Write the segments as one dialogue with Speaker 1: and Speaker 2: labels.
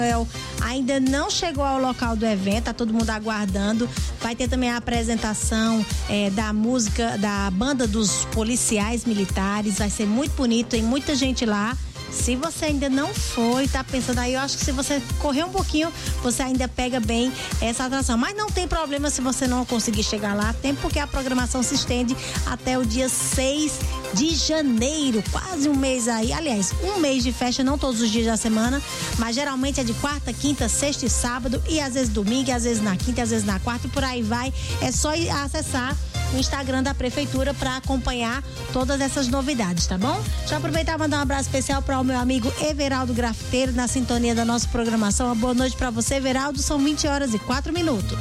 Speaker 1: Ainda não chegou ao local do evento, tá todo mundo aguardando. Vai ter também a apresentação da música da banda dos policiais militares. Vai ser muito bonito, tem muita gente lá. Se você ainda não foi, tá pensando aí, eu acho que se você correr um pouquinho, você ainda pega bem essa atração. Mas não tem problema se você não conseguir chegar lá, tem porque a programação se estende até o dia 6 de janeiro, quase um mês aí. Aliás, um mês de festa, não todos os dias da semana, mas geralmente é de quarta, quinta, sexta e sábado, e às vezes domingo, e às vezes na quinta, e às vezes na quarta, e por aí vai. É só acessar o Instagram da prefeitura para acompanhar todas essas novidades, tá bom? Deixa eu aproveitar e mandar um abraço especial para o meu amigo Everaldo Grafiteiro, na sintonia da nossa programação. Uma boa noite para você, Everaldo. São 20h04.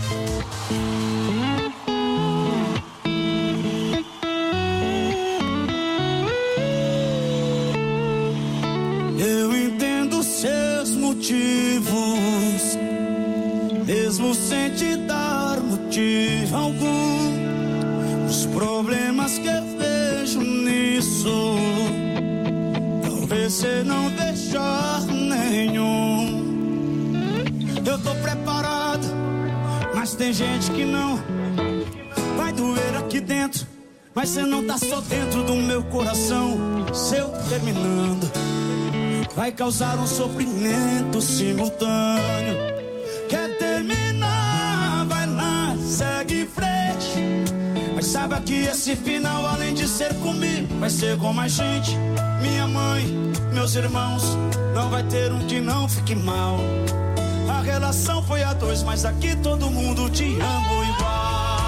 Speaker 2: Eu entendo seus motivos, mesmo sem te dar motivo algum. Os problemas que eu vejo nisso, talvez você não veja nenhum. Eu tô preparado, mas tem gente que não. Vai doer aqui dentro, mas você não tá só dentro do meu coração. Se eu terminando, vai causar um sofrimento simultâneo. Quer terminar, vai lá, segue em frente. Mas saiba que esse final, além de ser comigo, vai ser com mais gente. Minha mãe, meus irmãos, não vai ter um que não fique mal. A relação foi a dois, mas aqui todo mundo te ama igual.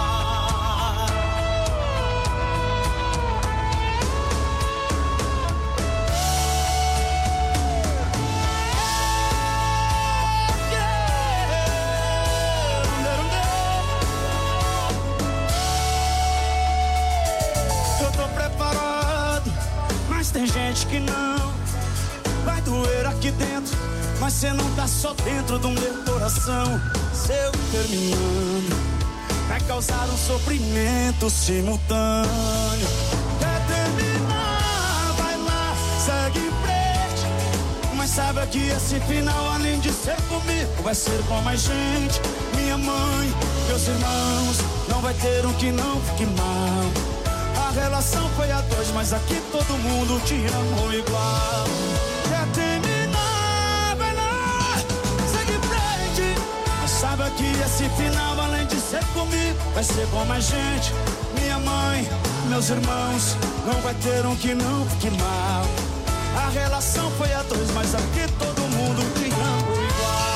Speaker 2: Tem gente que não. Vai doer aqui dentro, mas você não tá só dentro do meu coração. Se eu terminando, vai causar um sofrimento simultâneo. Quer terminar, vai lá, segue em frente. Mas saiba que esse final, além de ser comigo, vai ser com mais gente. Minha mãe, meus irmãos, não vai ter um que não fique mal. A relação foi a dois, mas aqui todo mundo te amou igual. Quer terminar, vai lá, segue em frente. Mas saiba que esse final, além de ser comigo, vai ser com mais gente. Minha mãe, meus irmãos, não vai ter um que não fique mal. A relação foi a dois, mas aqui todo mundo te amou igual.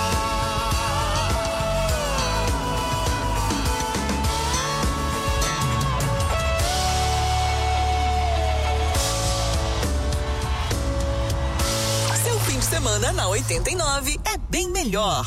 Speaker 3: Semana na 89 é bem melhor.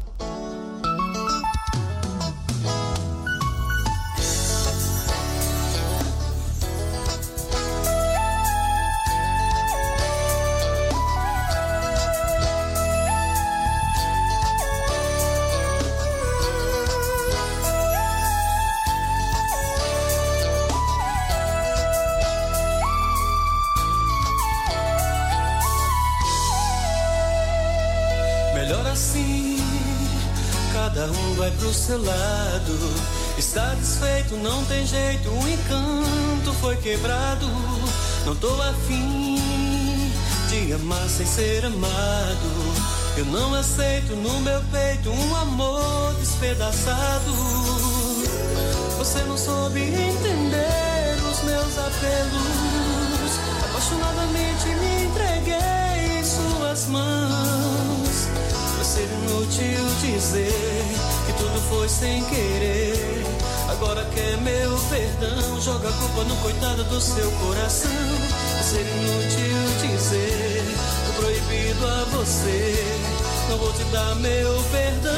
Speaker 4: Cada um vai pro seu lado. Está desfeito, não tem jeito. O encanto foi quebrado. Não tô afim de amar sem ser amado. Eu não aceito no meu peito um amor despedaçado. Você não soube entender os meus apelos. Apaixonadamente me entreguei em suas mãos. Vai ser inútil dizer que tudo foi sem querer. Agora quer meu perdão, joga a culpa no coitado do seu coração. Vai ser inútil dizer, tô proibido a você. Não vou te dar meu perdão.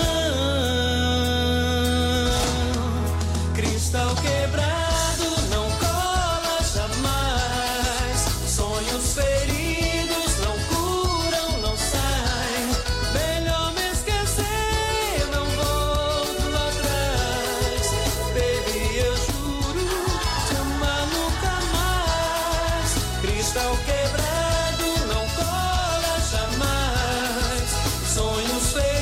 Speaker 4: Cristal quebrado não cola jamais. Sonhos feridos não curam, não saem. Melhor me esquecer, não volto atrás. Baby, eu juro te amar nunca mais. Cristal quebrado não cola jamais. Sonhos feridos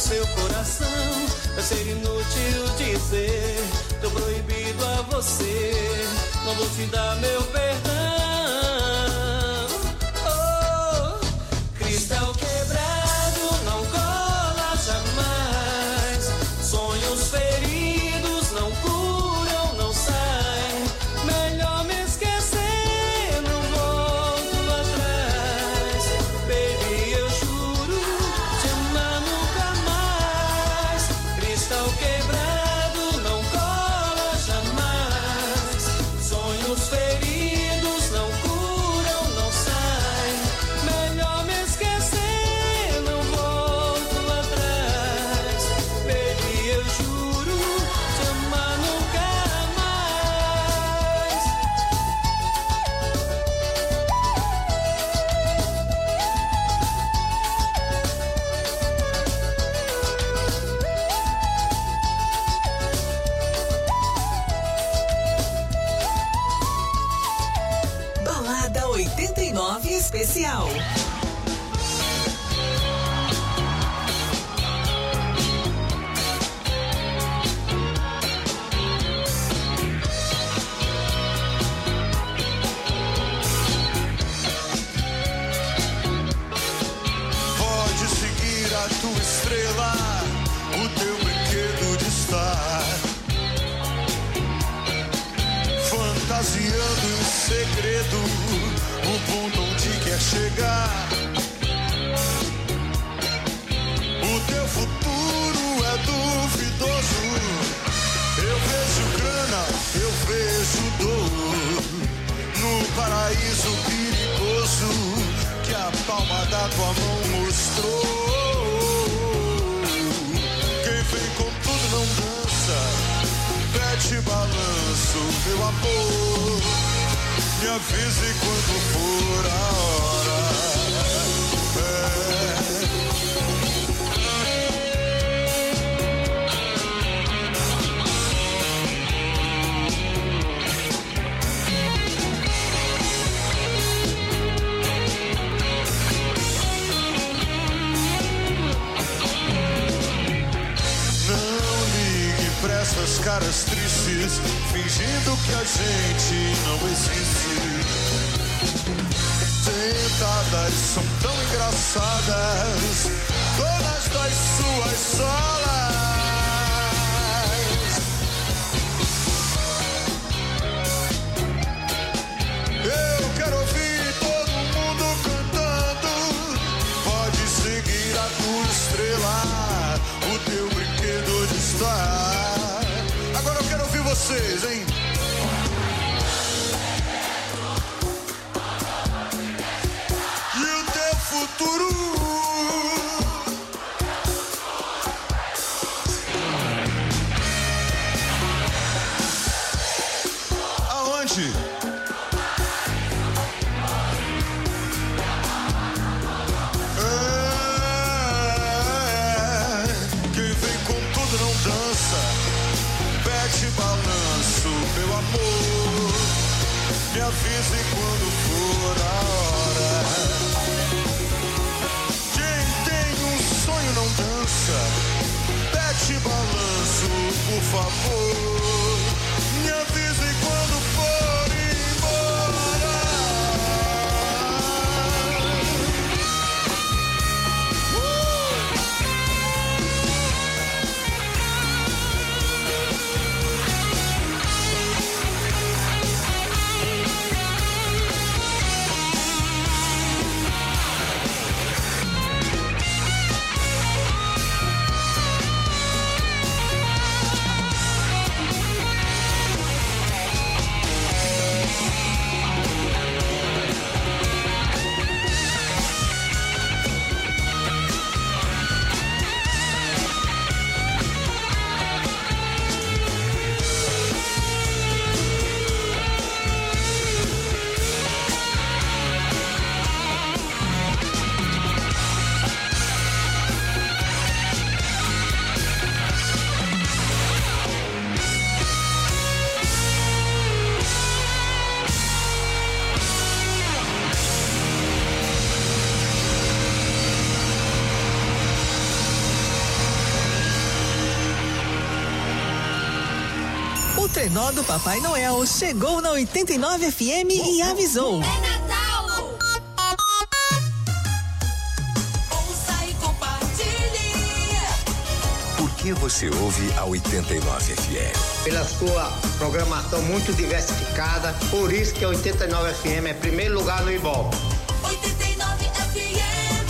Speaker 4: seu coração. Vai ser inútil dizer, tô proibido a você. Não vou te dar meu perdão. Oh, cristal quebrado não cola jamais. Sonhos feridos não curam, não saem. Melhor me esquecer, não volto atrás. Baby, eu juro, te amar nunca mais. Cristal quebrado não cola jamais. Sonhos feridos não curam, não saem. Melhor me esquecer, não volto atrás. Baby, eu juro, te amar nunca mais.
Speaker 3: Balada 89 Especial.
Speaker 5: Pode seguir a tua estrela, o teu brinquedo de estar fantasiando em segredo o ponto onde quer chegar. O teu futuro é duvidoso. Eu vejo grana, eu vejo dor no paraíso perigoso que a palma da tua mão mostrou. Quem vem com tudo não dança, pede balanço, meu amor. Me avise quando for a hora. Não ligue pra essas caras tristes, fingindo que a gente não existe. Tentadas são tão engraçadas, todas das suas solas. Eu quero ouvir todo mundo cantando. Pode seguir a tua estrela, o teu brinquedo de estar. Agora eu quero ouvir vocês, hein? E o teu futuro? Aonde? Quem vem com tudo não dança, pede balanço, meu amor. Me avise quando for a hora. Quem tem um sonho não dança, pede balanço, por favor. Me avise quando for embora.
Speaker 3: trenó do Papai Noel chegou na 89 FM e avisou.
Speaker 6: É Natal! Ouça e compartilhe.
Speaker 7: Por que você ouve a 89 FM?
Speaker 8: Pela sua programação muito diversificada, por isso que a 89 FM é primeiro lugar no Ibope.
Speaker 6: 89 FM.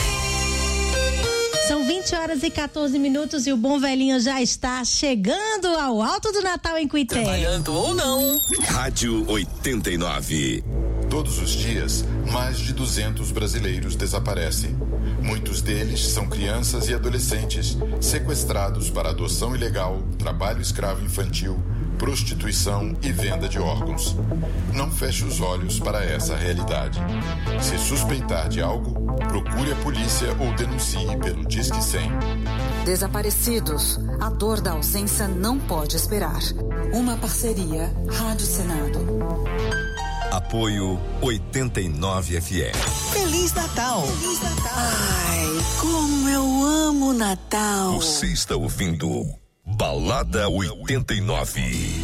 Speaker 1: São 20h14 e o Bom Velhinho já está chegando ao Alto do Natal em Cuité.
Speaker 3: Trabalhando ou não.
Speaker 7: Rádio 89.
Speaker 9: Todos os dias, mais de 200 brasileiros desaparecem. Muitos deles são crianças e adolescentes sequestrados para adoção ilegal, trabalho escravo infantil, prostituição e venda de órgãos. Não feche os olhos para essa realidade. Se suspeitar de algo, procure a polícia ou denuncie pelo Disque 100.
Speaker 10: Desaparecidos. A dor da ausência não pode esperar. Uma parceria Rádio Senado.
Speaker 7: Apoio 89 FM.
Speaker 3: Feliz Natal. Feliz Natal. Ai, como eu amo Natal.
Speaker 7: Você está ouvindo Balada 89.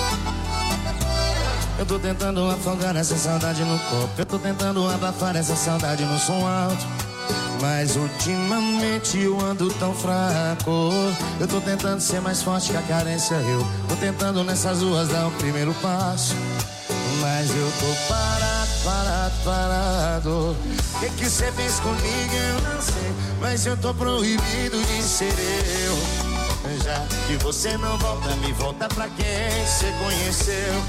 Speaker 2: Eu tô tentando afogar essa saudade no copo. Eu tô tentando abafar essa saudade no som alto. Mas ultimamente eu ando tão fraco. Eu tô tentando ser mais forte que a carência. Eu tô tentando nessas ruas dar o primeiro passo. Mas eu tô parado. O que cê fez comigo eu não sei. Mas eu tô proibido de ser eu. Já que você não volta, me volta pra quem cê conheceu.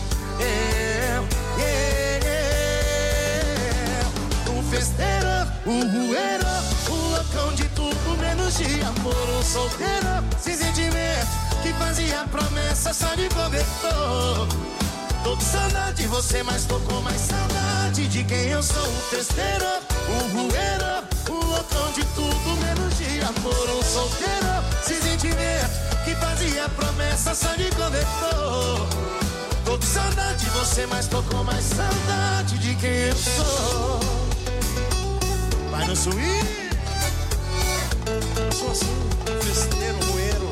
Speaker 2: Um festeiro, um rueiro, um loucão de tudo menos de amor. Um solteiro, sem sentimento, que fazia promessa só de cobertor. Tô com saudade de você, mas tô com mais saudade de quem eu sou. Um festeiro, um rueiro, um loucão de tudo menos de amor. Um solteiro, sem sentimento, que fazia promessa só de cobertor. Tô com saudade de você, mas tô com mais saudade de quem eu sou. Vai no swing. Sou assim, festeiro, rueiro.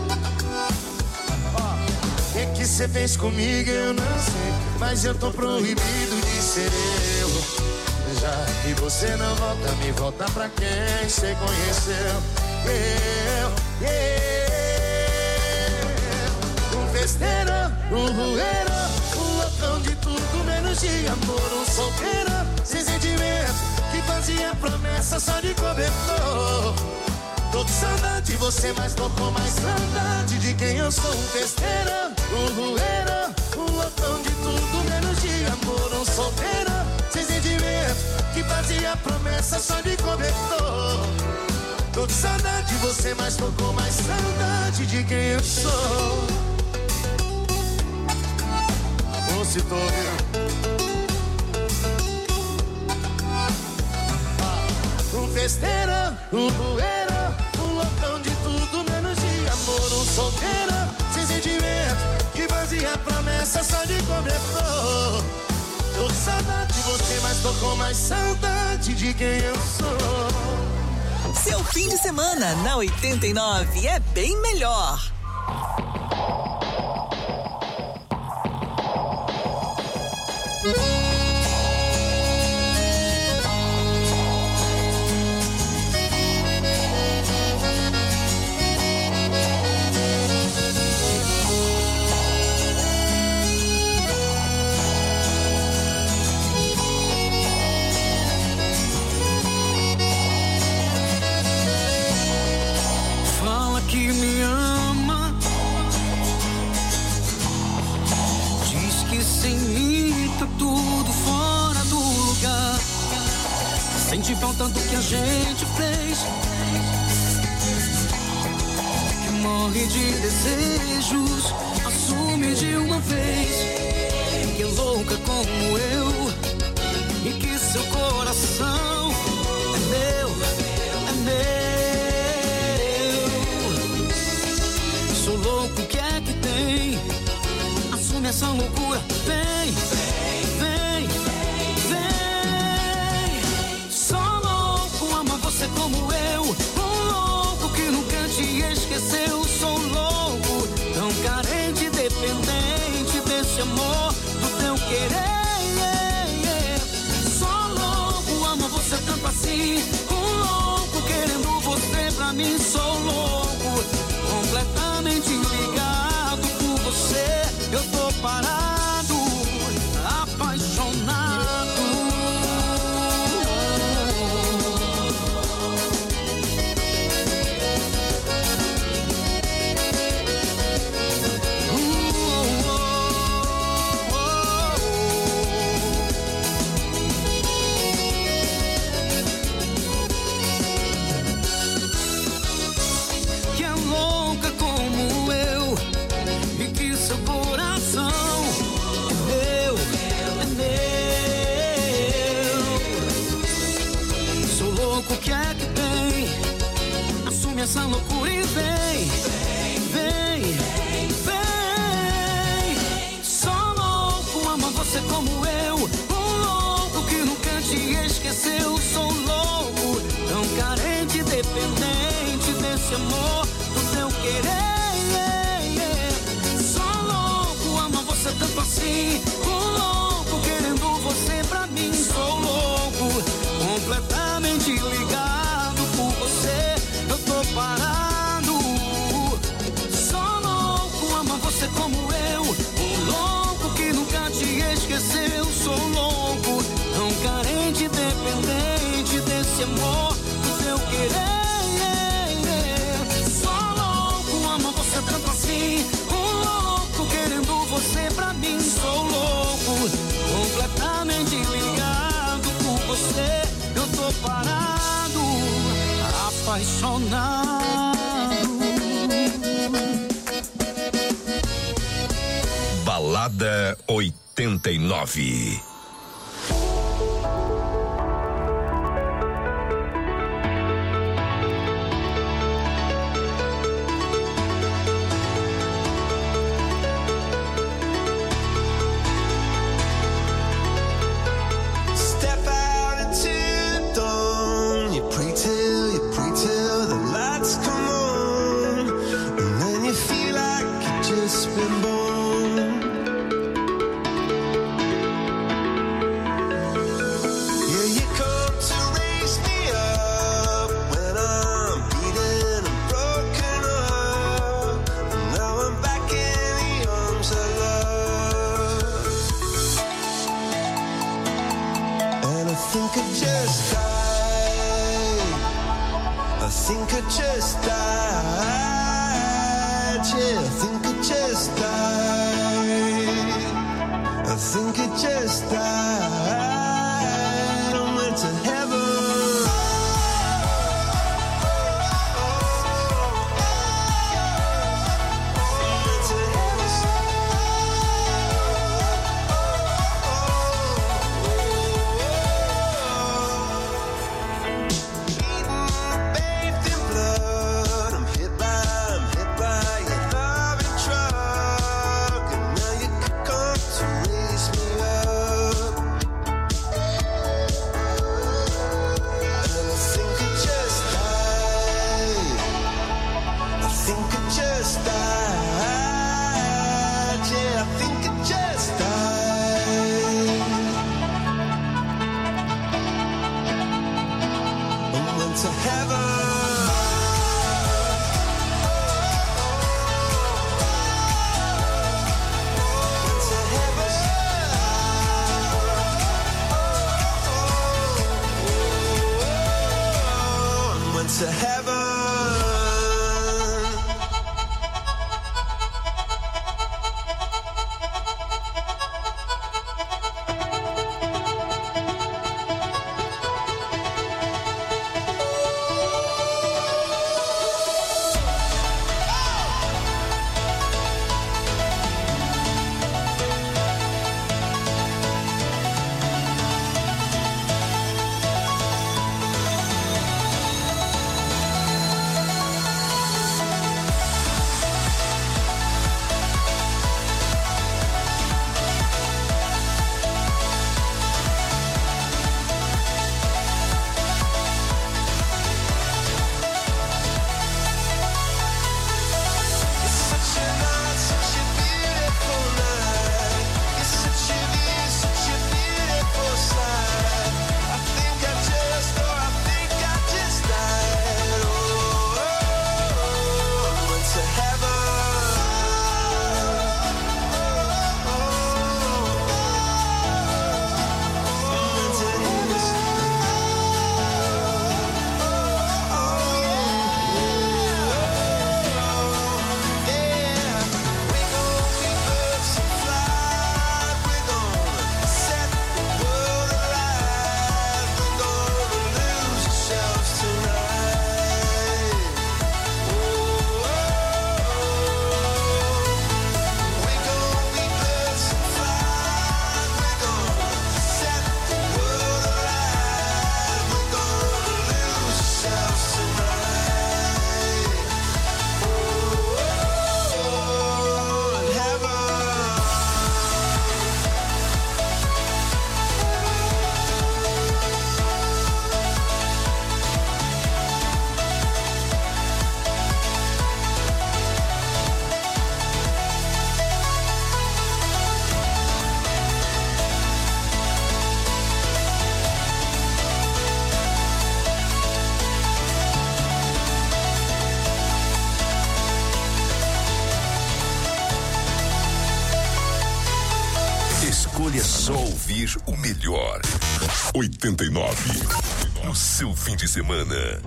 Speaker 2: O que cê fez comigo eu não sei, mas eu tô proibido de ser eu. Já que você não volta, me volta pra quem cê conheceu. Um festeiro, um rueiro, um loucão de tudo menos de amor. Um solteiro, sem sentimento, que fazia promessa só de cobertor. Tô com saudade de você, mas tô com mais saudade de quem eu sou. Um festeiro, um rueiro, um loucão de tudo menos de amor. Um solteiro, sem sentimento, que fazia promessa só de cobertor. Tô com saudade de você, mas tô com mais saudade de quem eu sou. Ô, se tô um festeiro, um rueiro, um loucão de tudo menos de amor. Um solteiro, sem sentimento, que fazia promessa só de cobertor. Tô com saudade de você, mas tô com mais saudade de quem eu sou.
Speaker 3: Seu fim de semana na 89 é bem melhor.
Speaker 2: Que me ama, diz que sem mim tá tudo fora do lugar. Sente falta tanto que a gente fez, que morre de desejos, assume de uma vez. Que é louca como eu, e que seu coração é meu, é meu. Sou louco, o que é que tem? Assume essa loucura, vem, vem, vem. Sou louco, ama você como eu. Um louco que nunca te esqueceu. Sou louco, tão carente, dependente desse
Speaker 4: desse amor, do teu querer. Sou louco, amo você tanto assim. Um louco querendo você pra mim. Sou louco, completamente ligado por você. Eu tô parado, apaixonado. Essa loucura e vem. Sou louco, amo você como eu. Um louco que nunca te esqueceu. Sou louco, tão carente, dependente desse amor, do teu querer. Sou louco, amo você tanto assim. Um louco querendo você pra mim. Sou louco, completamente ligado por você. Eu tô parado, sou louco, amo você como eu. Um louco que nunca te esqueceu. Sou louco, tão carente, dependente desse amor, do teu querer. Sou louco, amo você tanto assim. Um louco querendo você pra mim. Sou louco, completamente ligado por você. Eu tô parado, apaixonado.
Speaker 7: Balada 89.
Speaker 11: ouvir o melhor. 89. No seu fim de semana.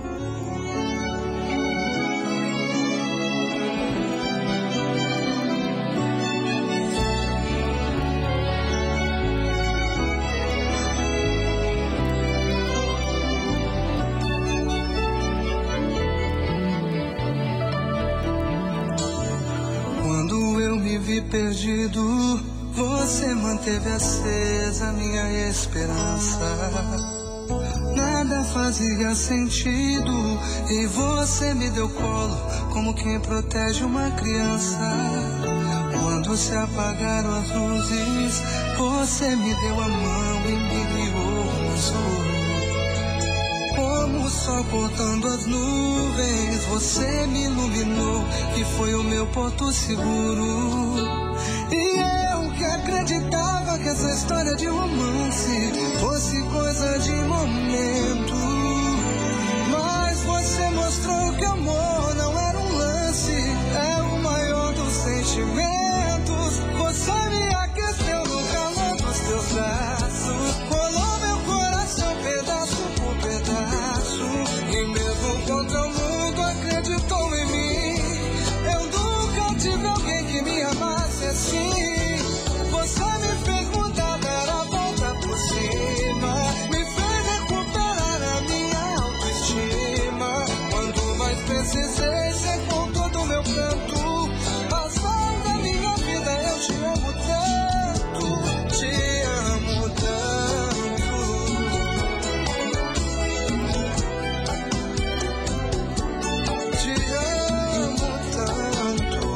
Speaker 12: Perdido, você manteve acesa minha esperança. Nada fazia sentido e você me deu colo como quem protege uma criança. Quando se apagaram as luzes, você me deu a mão e me guiou no escuro. Como o sol cortando as nuvens, você me iluminou e foi o meu porto seguro. E eu que acreditava que essa história de romance fosse coisa de momento, mas você mostrou que amor não era um lance, é o maior dos sentimentos. Você me aqueceu no calor dos teus braços, colou meu coração pedaço por pedaço, e mesmo contra o mundo acreditou em mim. Eu nunca tive alguém que me amasse assim. Você me fez mudar, dar a volta por cima, me fez recuperar a minha autoestima. Quando mais precisei, secou todo o meu canto. Razão da minha vida, eu te amo tanto, te amo tanto. Te amo tanto.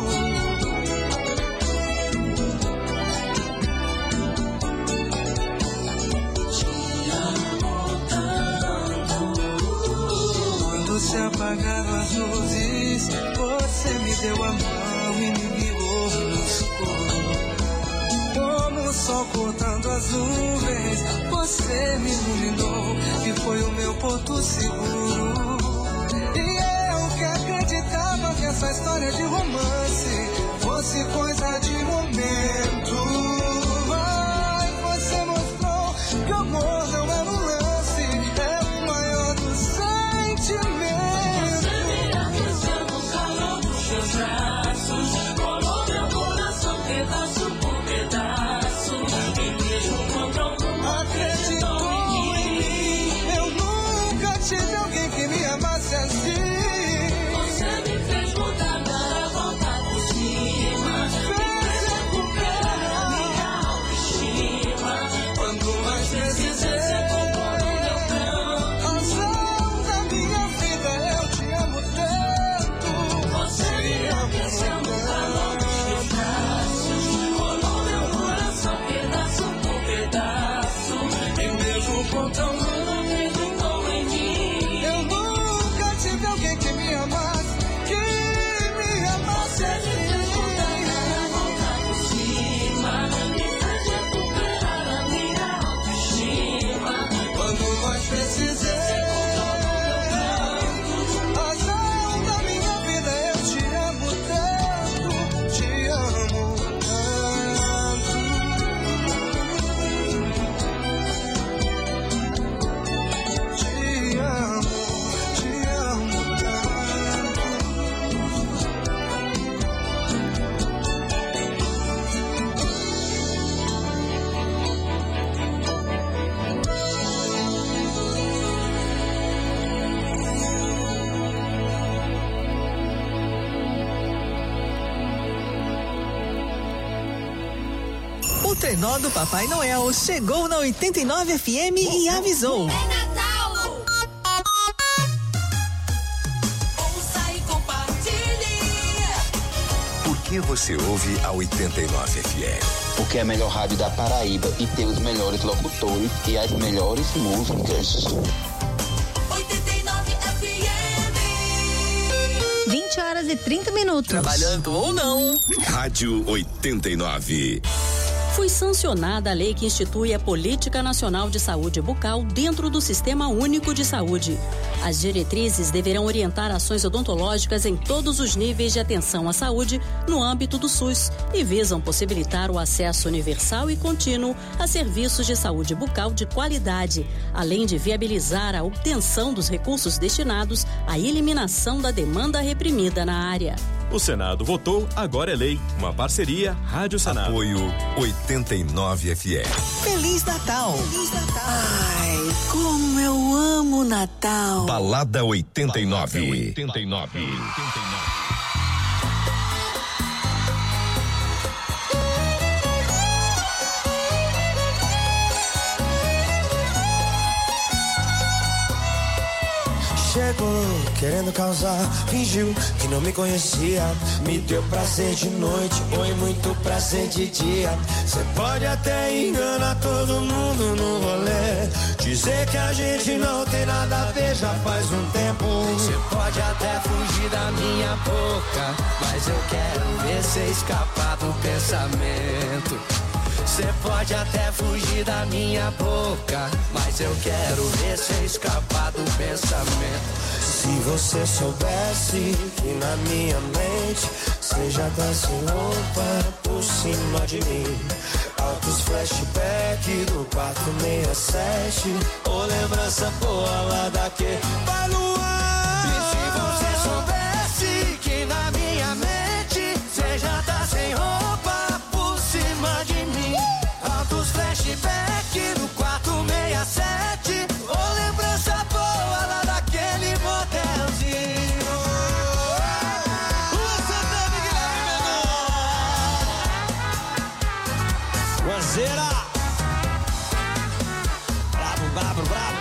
Speaker 12: Quando se apagaram as luzes, você me deu a mão e me guiou no escuro. Como o sol cortando as nuvens, você me iluminou e foi o meu porto seguro. E eu que acreditava que essa história de romance fosse coisa de momento, mas você mostrou que o amor não era um lance, é o maior dos sentimentos. Você me aqueceu no calor dos seus braços, colou meu coração pedaço por pedaço, e mesmo contra o mundo acreditou em mim. Eu nunca tive alguém que me amasse assim. Você me fez mudar, dar a volta por cima, fez recuperar a minha autoestima. Quando mais precisei, secou todo o meu pranto. Razão da minha vida, eu te amo tanto. Você me aqueceu no calor dos teus braços, colou meu coração pedaço por pedaço, e mesmo contra o mundo acreditou em mim. Eu nunca tive alguém que me amasse, que me amasse. Você me fez mudar, dar a volta por cima, me fez recuperar a minha autoestima. Quando mais precisei, razão da minha vida, eu te amo tanto, te amo tanto. Te amo tanto.
Speaker 3: O trenó do Papai Noel chegou na 89 FM e avisou.
Speaker 6: Ouça e compartilhe.
Speaker 7: Por que você ouve a 89 FM?
Speaker 13: Porque é a melhor rádio da Paraíba e tem os melhores locutores e as melhores músicas.
Speaker 6: 89 FM.
Speaker 1: 20 horas e 30 minutos.
Speaker 3: Trabalhando ou não.
Speaker 11: Rádio 89.
Speaker 14: Foi sancionada a lei que institui a Política Nacional de Saúde Bucal dentro do Sistema Único de Saúde. As diretrizes deverão orientar ações odontológicas em todos os níveis de atenção à saúde no âmbito do SUS e visam possibilitar o acesso universal e contínuo a serviços de saúde bucal de qualidade, além de viabilizar a obtenção dos recursos destinados à eliminação da demanda reprimida na área.
Speaker 15: O Senado votou, agora é lei. Uma parceria Rádio Senado.
Speaker 7: Apoio 89 FM.
Speaker 3: Feliz Natal! Feliz Natal! Ai, como eu amo Natal!
Speaker 7: Balada 89.
Speaker 11: Balada 89.
Speaker 2: Chegou querendo causar, fingiu que não me conhecia. Me deu prazer de noite, foi muito prazer de dia. Cê pode até enganar todo mundo no rolê, dizer que a gente não tem nada a ver já faz um tempo. Cê pode até fugir da minha boca, mas eu quero ver cê escapar do pensamento. Cê pode até fugir da minha boca, mas eu quero ver cê escapar do pensamento. Se você soubesse que na minha mente cê já tá sem roupa por cima de mim. Altos flashback do 467, ou lembrança boa lá daquele baluar. E se você soubesse que na minha mente cê já tá sem roupa por cima de mim. Altos flashback do 467, ou lembrança boa lá daquele motelzinho. O Santana Guilherme Menor. Guazeira. Bravo, bravo, bravo.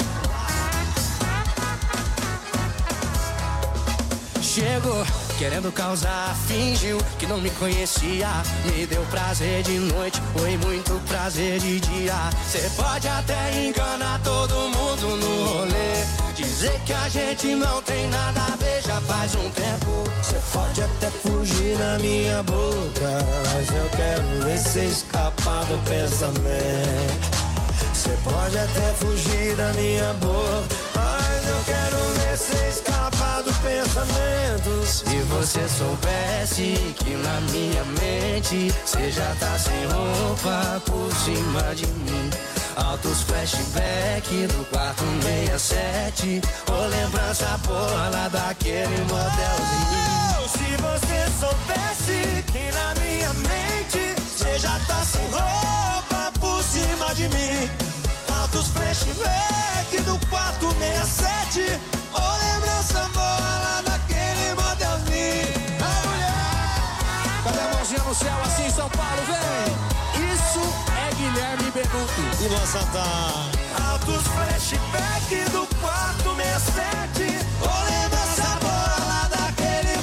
Speaker 2: Chegou querendo causar, fingiu que não me conhecia. Me deu prazer de noite, foi muito prazer de dia. Cê pode até enganar todo mundo no rolê, dizer que a gente não tem nada a ver já faz um tempo. Cê pode até fugir na minha boca, mas eu quero ver cê escapar do pensamento. Cê pode até fugir da minha boca, mas eu quero ver cê escapar do pensamento. Se você soubesse que na minha mente cê já tá sem roupa por cima de mim. Altos flashback do 467, ou lembrança boa lá daquele motelzinho. Se você soubesse que na minha mente cê já tá sem roupa por cima de mim. Altos flashback do 467, ou lembrança boa lá daquele motelzinho. A mulher, cadê a mãozinha no céu assim, São Paulo, vem! Isso é Guilherme Benuto. E nossa tá. Altos flashback do 467, ou lembrança boa lá daquele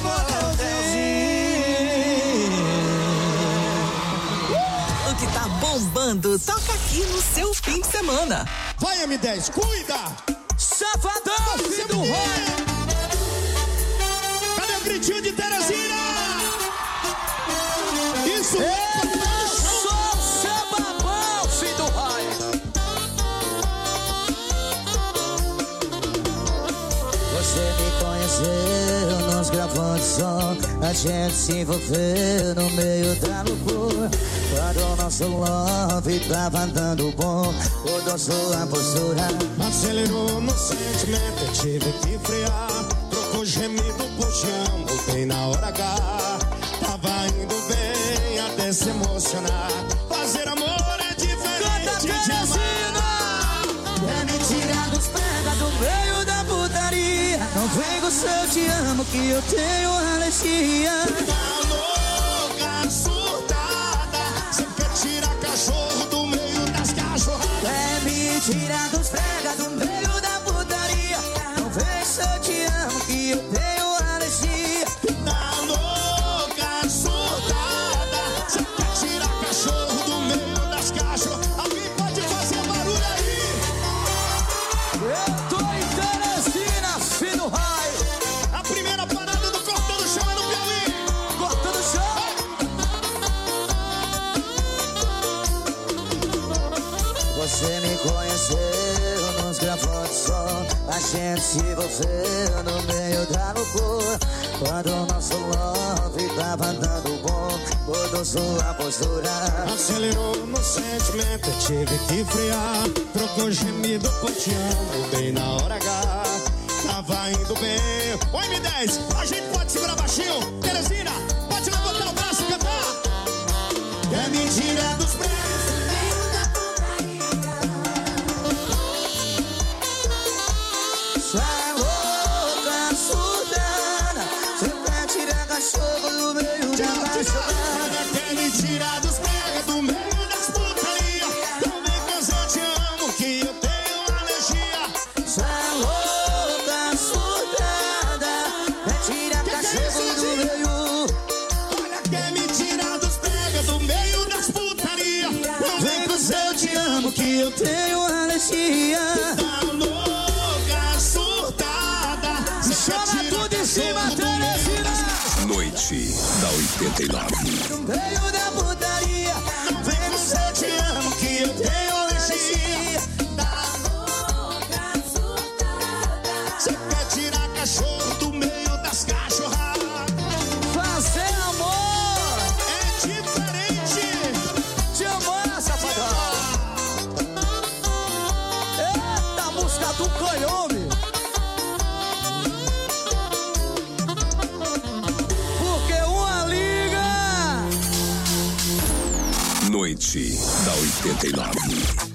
Speaker 2: motelzinho.
Speaker 3: O que tá bombando, toca aqui no seu fim de semana.
Speaker 2: Vai, M10, cuida! Safadão, filho do Roy! Cadê o gritinho de Teresina? Isso! Eu sou Sababão, filho do Roy!
Speaker 16: Você me conheceu, nós gravando som, a gente se envolveu no meio da loucura. Quando o nosso love tava andando bom, mudou sua postura.
Speaker 2: Acelerou no sentimento, eu tive que frear. Trocou gemido por te amo, bem na hora H. Tava indo bem até se emocionar. Fazer amor é diferente de amar.
Speaker 16: É mentira dos pega do meio da putaria. Não vem com seu te amo que eu tenho alergia.
Speaker 2: Tá louca, surtada, você quer tirar cachorro do meio das cachorradas.
Speaker 16: É mentira dos pega do meio da putaria. Não vem com seu te amo que eu tenho alergia.
Speaker 2: Tá louca, surtada, você quer tirar cachorro do meio das cachorradas. Alguém pode fazer barulho aí?
Speaker 16: Eu tô em Teresina, filho raio.
Speaker 2: A primeira parada do Cortando Chão é no Piauí.
Speaker 16: Cortando Chão. Você me conheceu nos gravando som. A gente se envolveu no meio da loucura. Quando o nosso love tava dando bom, mudou sua postura.
Speaker 2: Acelerou no sentimento, eu tive que frear. Trocou gemido por te amo, bem na hora H. Tava indo bem. Ô M10, a gente pode segurar baixinho. Teresina, pode levantar o braço e cantar. É mentira dos preços.
Speaker 16: Sai louca, surtada. Você quer tirar cachorro do meio da cachorrada.
Speaker 2: Quer me tirar dos pega do meio das putaria. Não vem que eu te amo, que eu tenho alergia.
Speaker 16: Sai louca, surtada. Quer tirar cachorro do meio.
Speaker 2: Olha, quer me tirar dos pega do meio das putaria. Não vem que eu te amo, que eu tenho
Speaker 16: alergia.
Speaker 2: Tá louca, surtada.
Speaker 16: Chama tudo em cima, Teresina.
Speaker 11: Noite da 89.
Speaker 16: No meio da putaria.
Speaker 2: Não vem que eu te amo, que eu tenho alergia. Tá louca, surtada. Você quer tirar cachorro do meio das cachorradas.
Speaker 16: Fazer amor
Speaker 2: é diferente.
Speaker 16: Te amor, safadão. Eita, música do canhome. Porque uma liga.
Speaker 11: Noite da 89.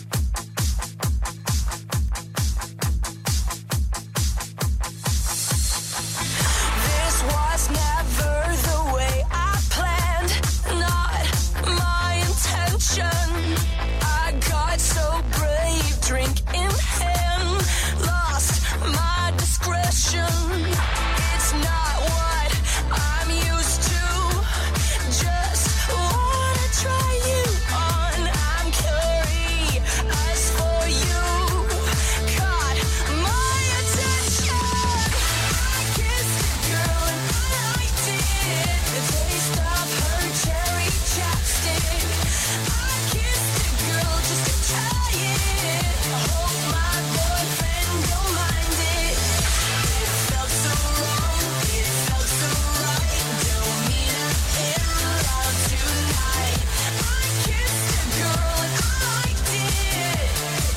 Speaker 6: This was never the way I planned, not my intention. I got so brave, drink in hand, lost my discretion. It's not what I'm used to, just wanna try you on. I'm curious for you, caught my attention. I kissed a girl and I liked it, the taste of her cherry chapstick. I kissed a girl just to try it, I hope my boyfriend don't mind it. It felt so wrong, it felt so right, don't mean I'm in love tonight. I kissed a girl and I liked it,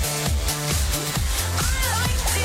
Speaker 6: I liked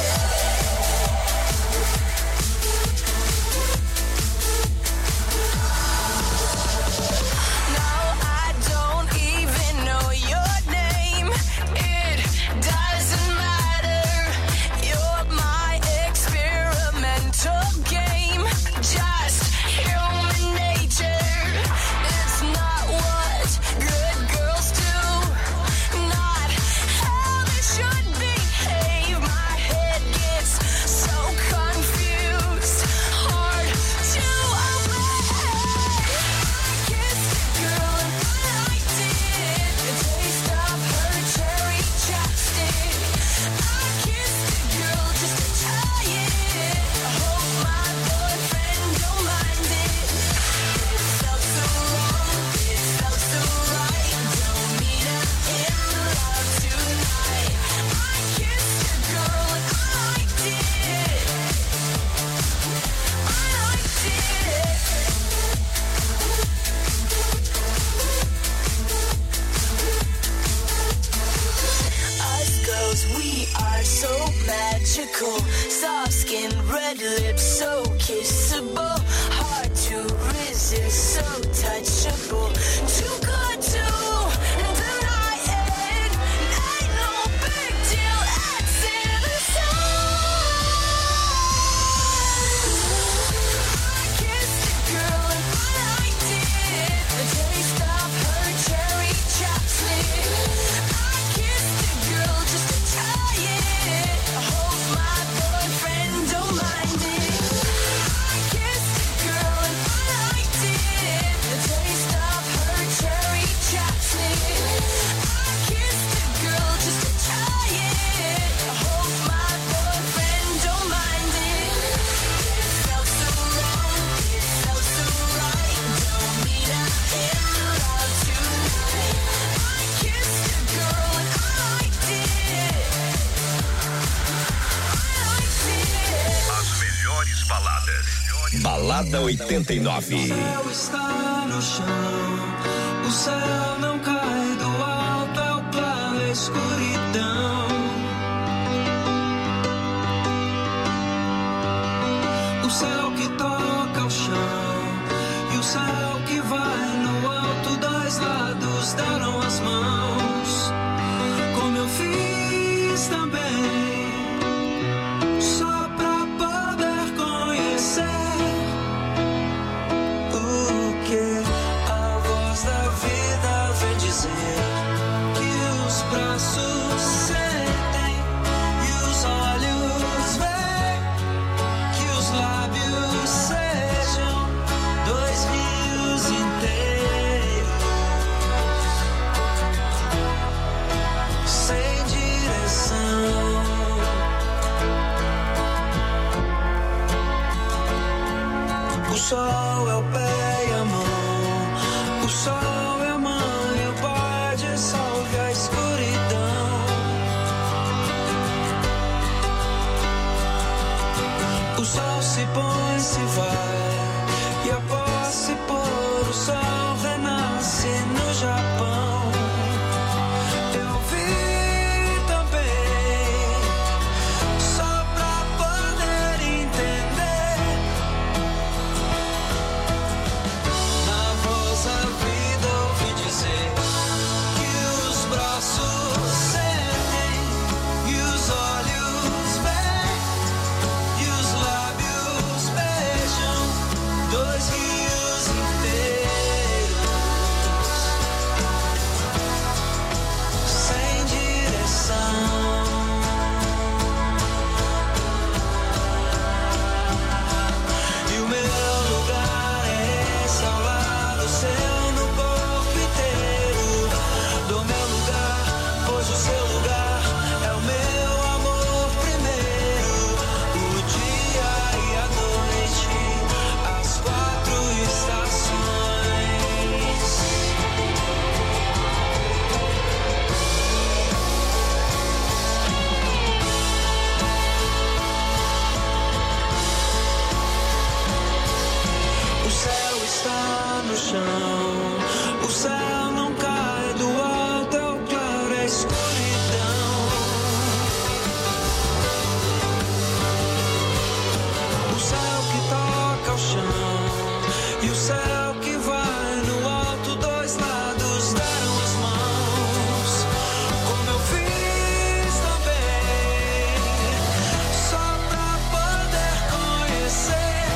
Speaker 6: Now I don't even know your name. It doesn't matter. You're my experimental game. Just human nature. It's not what good girls do. Not how they should behave. My head gets so confused. Hard to obey. I kissed a girl and I liked it, the taste of her cherry chapstick. I kissed a girl just to try it, I hope my boyfriend don't mind it. It felt so wrong, it felt so right, don't mean I'm in love tonight. I kissed a girl and I liked it, I liked it. Us girls, we are so magical. Soft skin, red lips, so kissable. Hard to resist, so touchable. Too good to deny it. Ain't no big deal, it's in the sun. I kissed a girl and I liked it, the taste of her cherry chapstick. I kissed a girl just to try it, I hope my boyfriend don't mind it. I kissed a girl and I liked it, the taste of her cherry
Speaker 11: Balada 89.
Speaker 12: O céu está no chão, o céu não cai do alto, é o claro, é a escuridão. O céu que toca o chão e o céu que vai no alto, dois lados deram as mãos, como eu fiz também. O sol é o pé e a mão, o sol é a mãe, o pai dissolve a escuridão. O sol se põe, se vai, e após se pôr, o sol renasce no Japão. Eu vi também, só pra poder entender. Na voz da vida ouvi dizer que os braços sentem e os olhos veem e os lábios beijam dois rios inteiros sem direção. E o meu lugar é esse, ao lado seu, no corpo inteiro. Do meu lugar, pois o seu lugar é o meu amor primeiro. O dia e a noite, as quatro estações. O céu está no chão, o céu não cai do alto, é o claro, é a escuridão. O céu que toca o chão e o céu que vai no alto, dois lados deram as mãos, como eu fiz também, só pra poder conhecer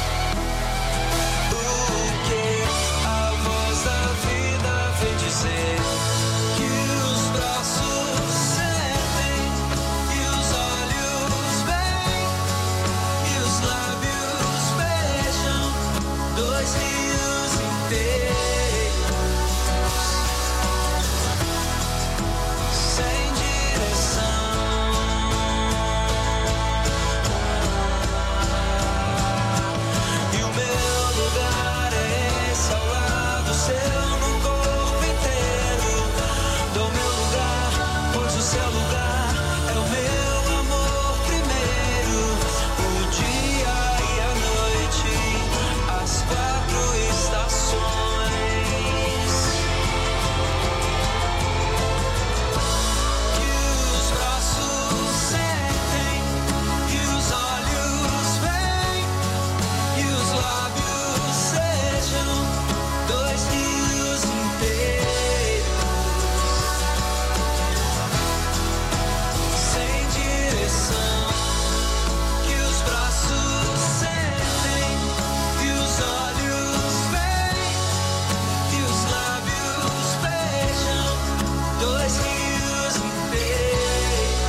Speaker 12: o que a voz da vida vem dizer. Que os braços sentem e os olhos veem e os lábios beijam dois rios inteiros sem direção. E o meu lugar é esse, ao lado seu, no corpo inteiro. Do meu lugar, pois o seu lugar é o meu amor primeiro. O dia e a noite, as quatro estações. Que os braços sentem e os olhos veem e os lábios sejam dois rios inteiros sem direção. Que os braços sentem e os olhos veem e os lábios beijam dois rios inteiros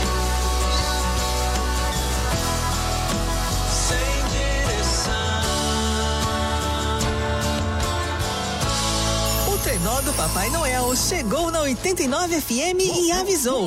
Speaker 12: sem direção.
Speaker 3: O trenó do Papai Noel chegou na 89 FM e avisou.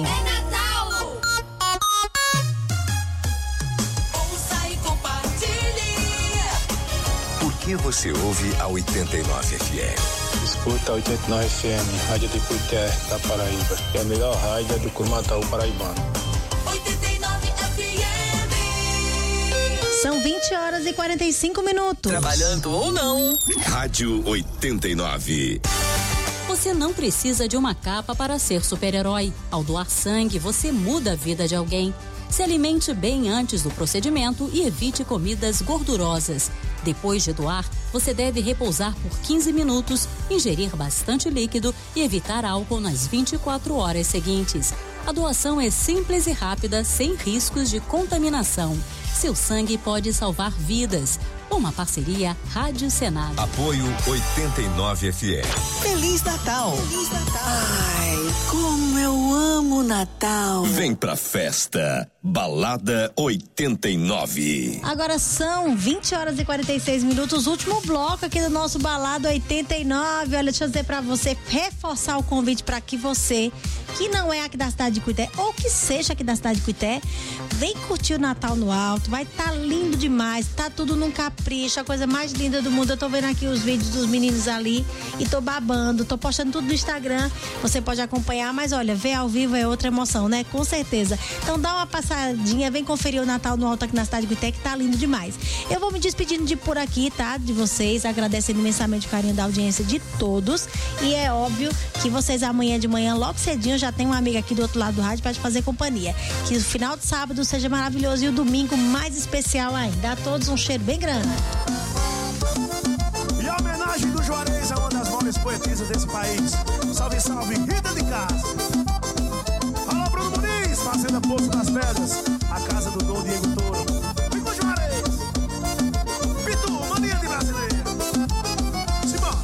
Speaker 6: Ouça e compartilhe.
Speaker 7: Por que você ouve a 89 FM?
Speaker 17: Escuta a 89 FM, Rádio de Cuité, da Paraíba. É a melhor rádio do Curumatau paraibano.
Speaker 6: 89 FM.
Speaker 1: São 20h45.
Speaker 3: Trabalhando ou não.
Speaker 11: Rádio 89.
Speaker 14: Você não precisa de uma capa para ser super-herói. Ao doar sangue, você muda a vida de alguém. Se alimente bem antes do procedimento e evite comidas gordurosas. Depois de doar, você deve repousar por 15 minutos, ingerir bastante líquido e evitar álcool nas 24 horas seguintes. A doação é simples e rápida, sem riscos de contaminação. Seu sangue pode salvar vidas. Uma parceria Rádio Senado.
Speaker 11: Apoio 89 FM.
Speaker 3: Feliz Natal. Feliz Natal. Ai, como eu amo Natal.
Speaker 11: Vem pra festa. Balada 89.
Speaker 1: Agora são 20h46, último bloco aqui do nosso Balada 89. Olha, deixa eu dizer pra você, reforçar o convite pra que você, que não é aqui da cidade de Cuité, ou que seja aqui da cidade de Cuité, vem curtir o Natal no Alto. Vai tá lindo demais, tá tudo num capricho, a coisa mais linda do mundo. Eu tô vendo aqui os vídeos dos meninos ali e tô babando, tô postando tudo no Instagram. Você pode acompanhar, mas olha, ver ao vivo é outra emoção, né? Com certeza. Então dá uma passadinha, vem conferir o Natal no Alto aqui na cidade de Cuité, que tá lindo demais. Eu vou me despedindo de por aqui, tá? De vocês, agradecendo imensamente o carinho da audiência de todos. E é óbvio que vocês amanhã de manhã, logo cedinho, já tem uma amiga aqui do outro lado do rádio pra te fazer companhia. Que o final de sábado seja maravilhoso e o domingo mais especial ainda. A todos um cheiro bem grande.
Speaker 2: E a homenagem do Juarez a uma das maiores poetisas desse país. Salve, salve, Rita de Casa. Alô, Bruno Muniz, Fazenda Poço das Pedras, a casa do Dom Diego Touro. Vem com Juarez. Pitu, mania de brasileiro. Simbora.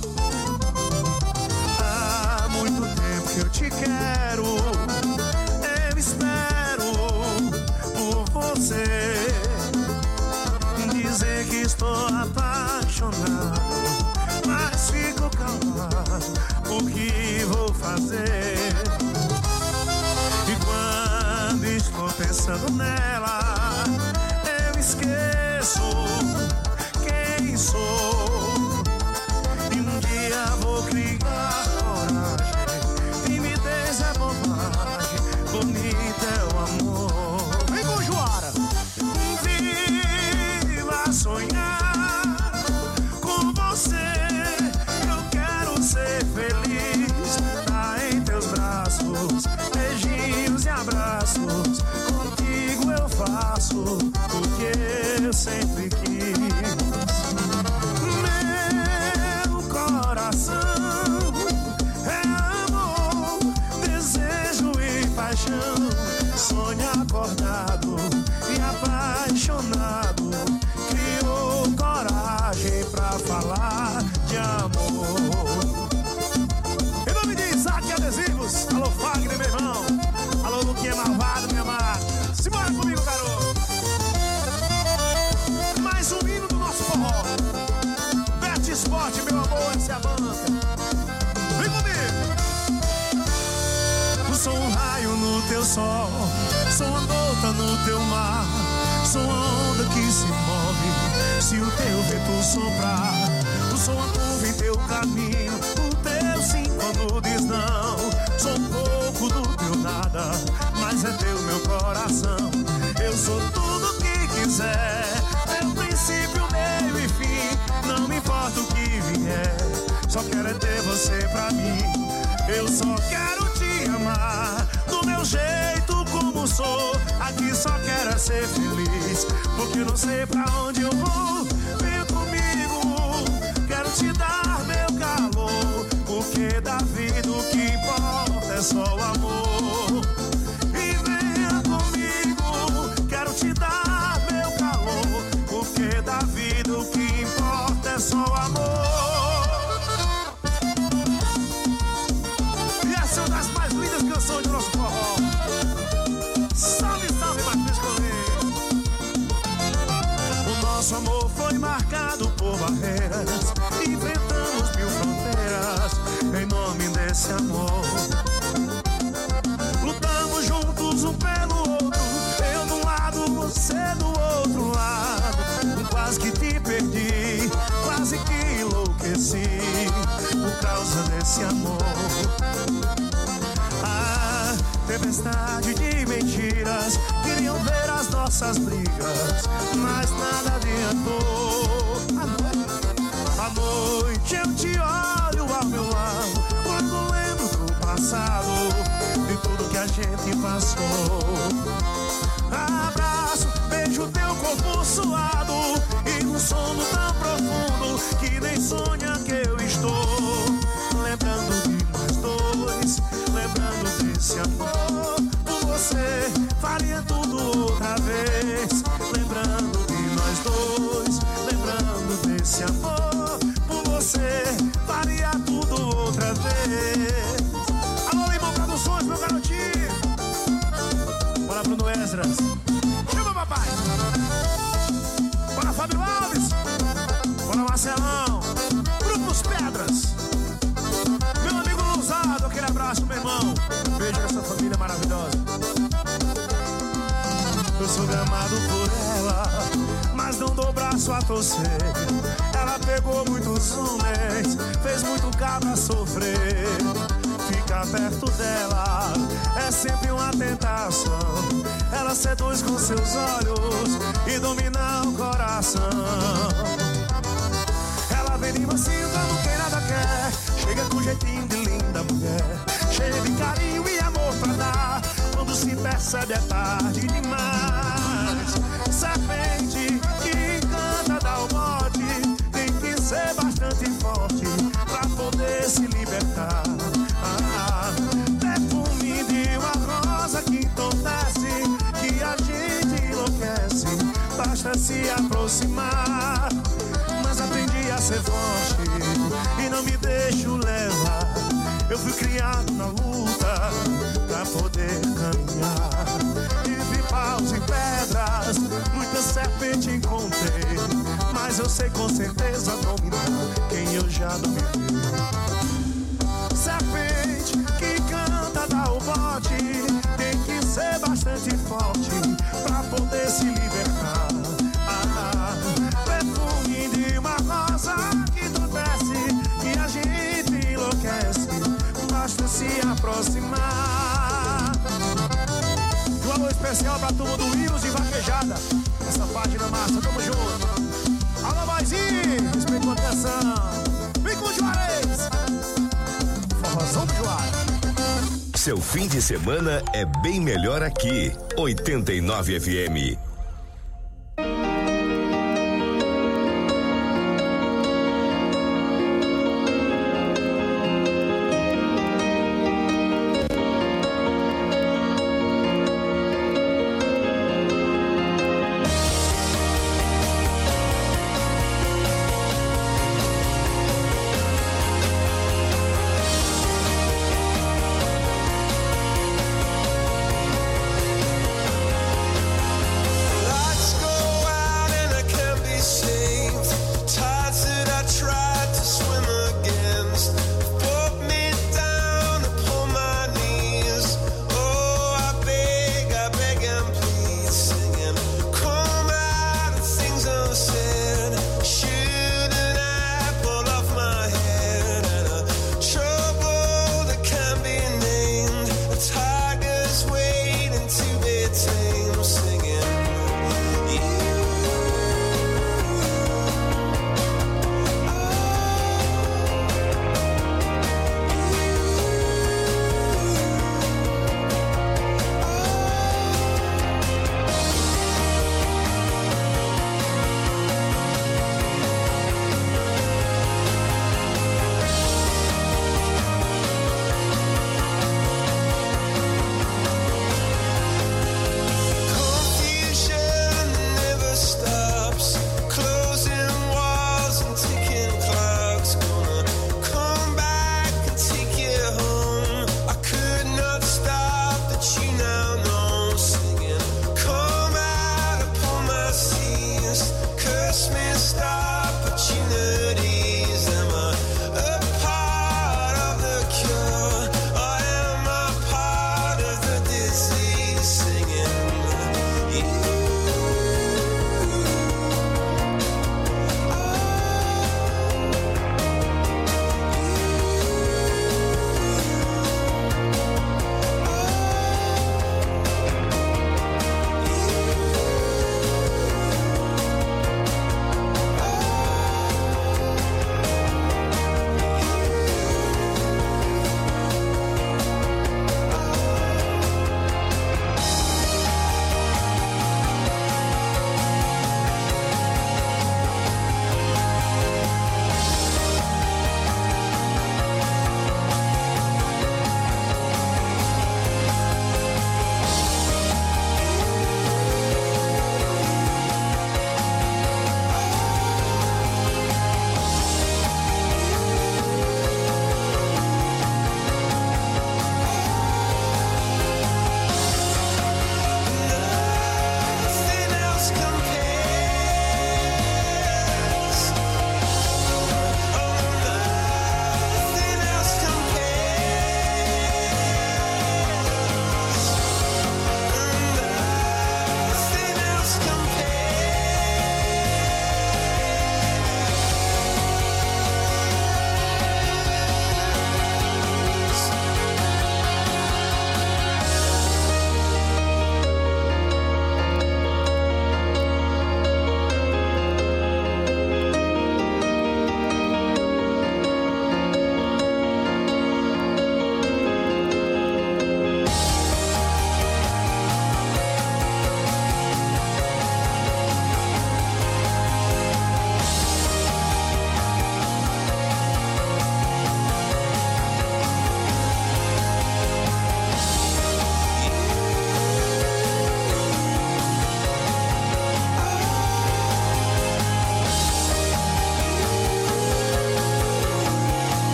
Speaker 2: Há muito tempo que eu te quero. Eu espero por você. Dizer que estou apaixonado, mas fico calado. O que vou fazer? E quando estou pensando nela, eu esqueço quem sou. E um dia vou criar coragem. Timidez é bobagem, bonita é o amor. Vem com Juara. Sonhar com você, eu quero ser feliz. Tá em teus braços, beijinhos e abraços. Contigo eu faço o que eu sempre quis. Meu coração é amor, desejo e paixão. Sonho acordado e apaixonado. Coragem pra falar de amor. Em nome de Isaac Adesivos, alô Fagner, meu irmão. Alô Luquinha Malvado, minha amada. Simbora comigo, garoto. Mais um hino do nosso forró. Bet Sport, meu amor, essa é a banca. Vem comigo. Sou um raio no teu sol, sou uma gota no teu mar, sou uma onda que se move se o teu vento soprar. Eu sou uma nuvem em teu caminho, o teu sim quando diz não. Sou um pouco do teu nada, mas é teu meu coração. Eu sou tudo que quiser, é o princípio, meio e fim. Não me importa o que vier, só quero é ter você pra mim. Eu só quero te amar do meu jeito como sou. Aqui só quero é ser feliz, porque não sei pra onde eu vou. Vem comigo, quero te dar meu calor, porque da vida o que importa é só o amor. E venha comigo, quero te dar meu calor, porque da vida o que importa é só o amor. E essa é uma das mais lindas canções do nosso forró. Salve, salve, Martins Correia. O nosso amor foi marcado por barreiras, enfrentamos 1000 fronteiras em nome desse amor. Lutamos juntos um pelo outro, eu de um lado, você do outro lado. Quase que te perdi, quase que enlouqueci por causa desse amor. Ah, tempestade tempestade de mentiras queriam ver as nossas brigas, mas nada adiantou. À noite eu te olho ao meu lado, quando lembro do passado, de tudo que a gente passou. Abraço, beijo teu corpo suado, e num sono tão profundo que nem sonha que eu estou. Lembrando de nós dois, lembrando desse amor por você, faria tudo outra vez. Lembrando de nós dois, lembrando desse amor por você, faria tudo outra vez. Alô, Limão Produções, meu garotinho. Bora, Bruno Esdras. Chama, papai. Bora, Fábio Alves. Bora, Marcelão. Grupos Pedras. Meu amigo Luzado, aquele abraço, meu irmão. Beijo nessa família maravilhosa. Eu sou gamado por ela, mas não dou braço a torcer. Ela pegou muitos homens, fez muito cabra sofrer. Ficar perto dela é sempre uma tentação. Ela seduz com seus olhos e domina o coração. Ela vem de mansinho como quem nada quer, chega com jeitinho de linda mulher, cheia de carinho e amor pra dar. Quando se percebe é tarde demais. Serpente que encanta dá o bote, tem que ser bastante forte pra poder se libertar. Perfume de uma rosa que entorpece, que a gente enlouquece, basta se aproximar. Mas aprendi a ser forte e não me deixo levar. Eu fui criado na luta pra poder caminhar. Tive paus e pedras, muita serpente encontrei, mas eu sei com certeza dominar quem eu já dominei. Serpente que canta dá o bote, tem que ser bastante forte pra poder se libertar. Perfume de uma rosa que desce, que a gente enlouquece, basta se aproximar. Um alô especial pra turma do Rios e Vaquejada, essa página massa, tamo junto. Alô, Maizinho, respeito a atenção. Vem com o Juarez. Forrozão do Juarez.
Speaker 11: Seu fim de semana é bem melhor aqui. 89 FM.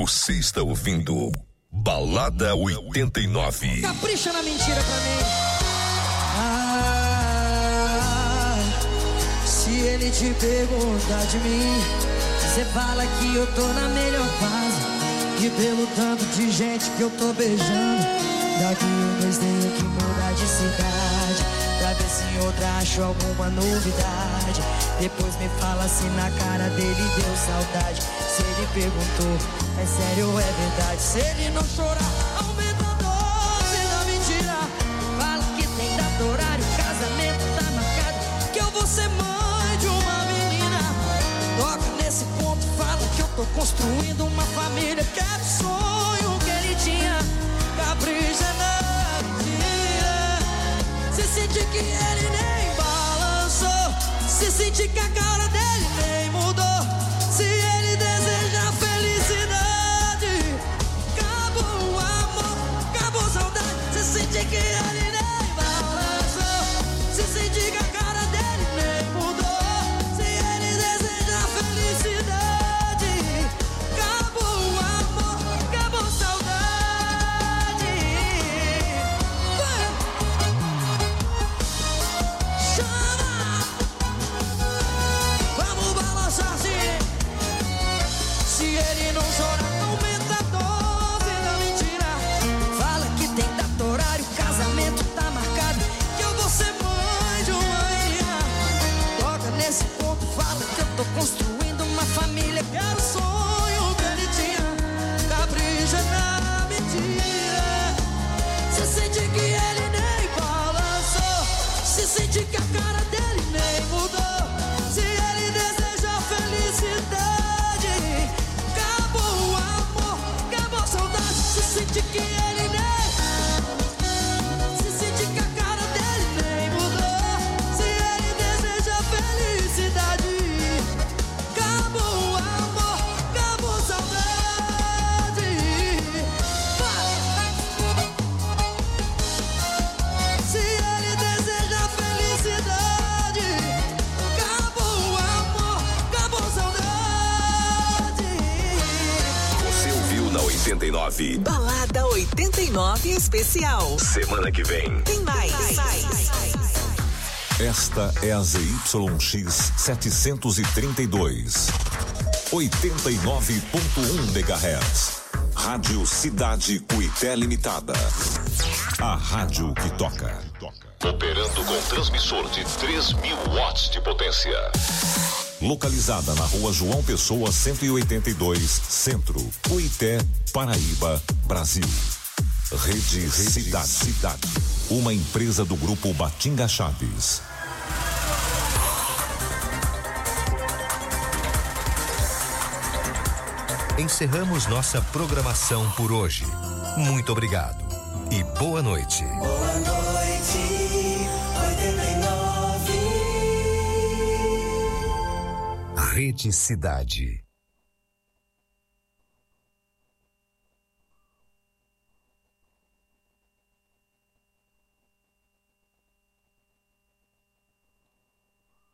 Speaker 11: Você está ouvindo Balada 89.
Speaker 18: Capricha na mentira pra mim. Se ele te perguntar de mim, você fala que eu tô na melhor fase. E pelo tanto de gente que eu tô beijando, daqui um mês tenho que mudar de cidade, pra ver se em outra acho alguma novidade. Depois me fala se na cara dele deu saudade. Se ele perguntou, é sério ou é verdade? Se ele não chorar, aumenta a dose da mentira. Fala que tem data, horário, casamento tá marcado, que eu vou ser mãe de uma menina. Toca nesse ponto, fala que eu tô construindo uma família, que era o sonho que ele tinha. Capricha na mentira. Se sentir que ele nem balançou, se sentir que a cara dele nem mudou, se ele deseja felicidade, acabou o amor, acabou a saudade. Se sentir que ele nem balançou, se sentir que a cara dele nem mudou, se ele deseja felicidade, acabou o amor, acabou a saudade. Se ele não chorar, aumenta a dose da mentira. Fala que tem data, horário, casamento tá marcado, que eu vou ser mãe de uma menina. Toca nesse ponto, fala que eu tô construindo uma família, que era o sonho que ele tinha. Capricha na mentira. Se sente que ele nem balançou, se sente que a cara dele nem mudou, se ele deseja felicidade, acabou o amor, acabou a saudade. Se sente que ele nem, se sente que a cara dele nem mudou, se ele deseja felicidade, acabou o amor, acabou a saudade. Se ele deseja felicidade, acabou o amor, acabou a saudade.
Speaker 11: Você ouviu na 89.
Speaker 3: Balada 89 especial.
Speaker 11: Semana que vem
Speaker 3: Tem mais.
Speaker 19: Esta é a ZYX 732. 89.1 MHz. Rádio Cidade Cuité Limitada. A rádio que toca.
Speaker 11: Operando com transmissor de 3.000 watts de potência.
Speaker 19: Localizada na Rua João Pessoa 182, Centro, Cuité, Paraíba, Brasil. Rede Cidade. Uma empresa do grupo Batinga Chaves.
Speaker 7: Encerramos nossa programação por hoje. Muito obrigado e boa noite.
Speaker 6: Boa noite, 89.
Speaker 7: Rede Cidade.